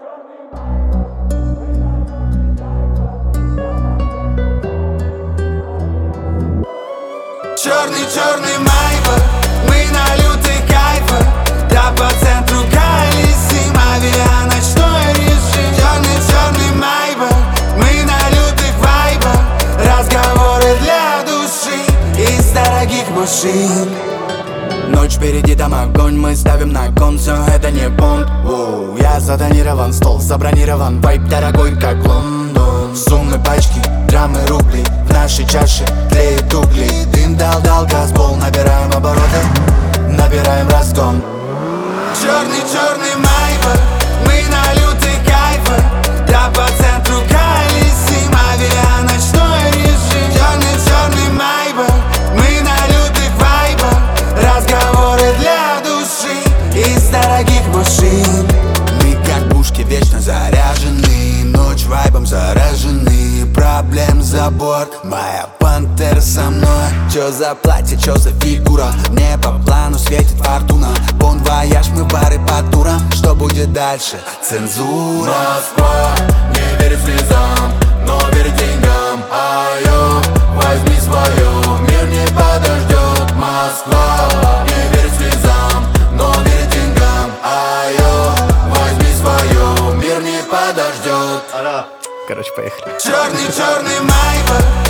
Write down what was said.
Черный майбах, мы на лютых кайфах. Да по центру колесим, авианочной режим. Черный майбах, мы на лютых вайбах. Разговоры для души из дорогих машин. Ночь впереди, там огонь, мы ставим на кон. Все это не понт. Я затонирован, стол забронирован. Вайб дорогой, как Лондон. Суммы, пачки, драмы, рубли. В нашей чаше тлеют угли. Дым дал газ, пол, набираем обороты. Набираем разгон. Черный майбах, мы на лютых кайфах. Да по центру колесим, авианочной режим. Черный майбах, мы на лютых вайбах. Разговоры для души из дорогих машин. Мы как пушки вечно заряжены. Ночь вайбом заражены. Проблем забор, моя пантера со мной. Чё за платье, чё за фигура? Мне по плану светит фортуна. Бон вояж, мы пары по турам. Что будет дальше? Цензура. Москва, не верь слезам, но верь деньгам. Айо, возьми свое, мир не подождет. Москва, не верь слезам, но верь деньгам. Айо, возьми свое, мир не подождет. Короче, поехали. Черный майбах,